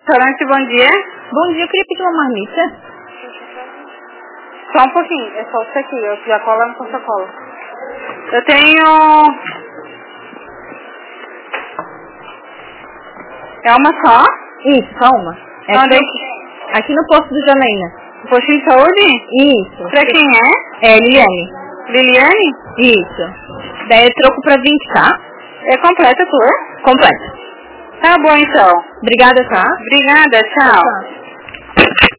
Restaurante, bom dia. Bom dia, eu queria pedir uma marmita. Só um pouquinho, é só isso aqui, eu já colo no sacola. Eu tenho... É uma só? Isso, só uma. É aqui no posto do Janaína. Postinho de saúde? Isso. Pra quem é? É Liliane. Liliane? Isso. Daí eu troco pra 20, tá? É completa a tua? Completa. Tá bom então. Obrigada, tá? Obrigada, tchau.